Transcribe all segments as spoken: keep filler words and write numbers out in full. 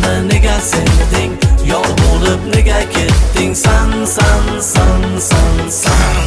O'zgani nega sevding? Yor bo'lib nega ketding? San, san, san, san, san.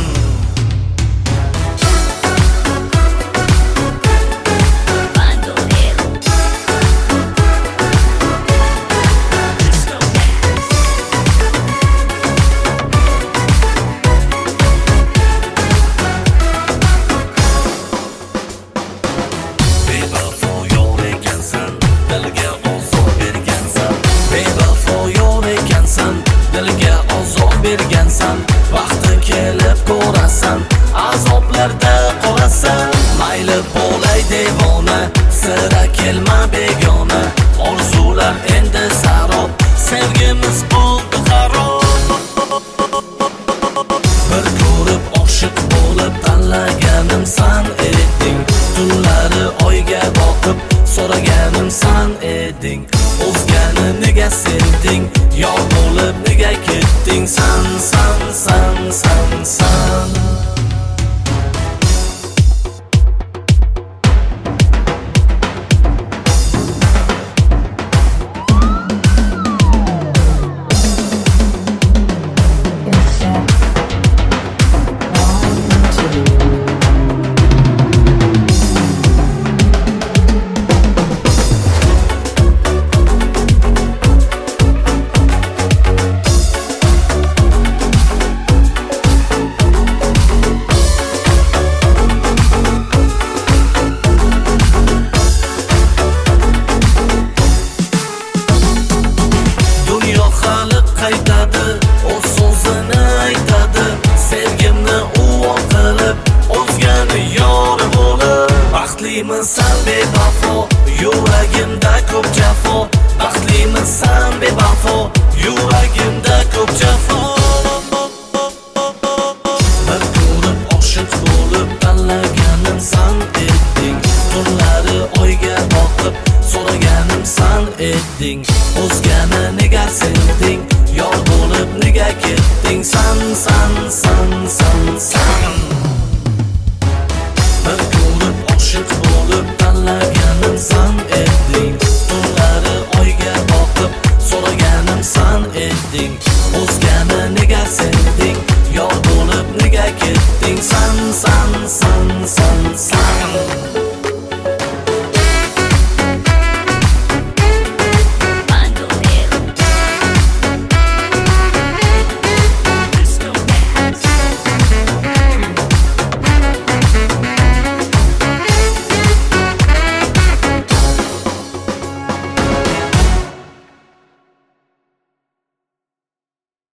Vaqti kelib ko'rasan, azoblarda qolasan. Mayli bo'lay devona, sira kelma begona. Orzular endi sarob, sevgimiz bo'ldi xarob. Bir ko'rib oshiq bo'lib tanlaganim san eding. Tunlari oyga boqib so'raganim san eding. O'zgani nega sevding? Yor bo'lib nega ketding? San, san, san, san, san. Qaytadi, o'z so'zini aytadi. Sevgimni u qilib, o'zgani yor bo'lib. Baxtlimisan bevafo, yuragimda ko'p jafo. Baxtlimisan bevafo, yuragimda ko'p jafo. Bir ko'rib oshiq bo'lib tanlaganim san eding. Tunlari oyga boqib so'raganim san eding. O'zgani nega sevding? Yor bo'lib nega ketding? San, san, san, san, san. Bir ko'rib oshiq bo'lib tanlaganim san eding. Tunlari oyga boqib so'raganim san eding. O'zgani nega sevding? Yor bo'lib nega ketding? San, san, san, san, san.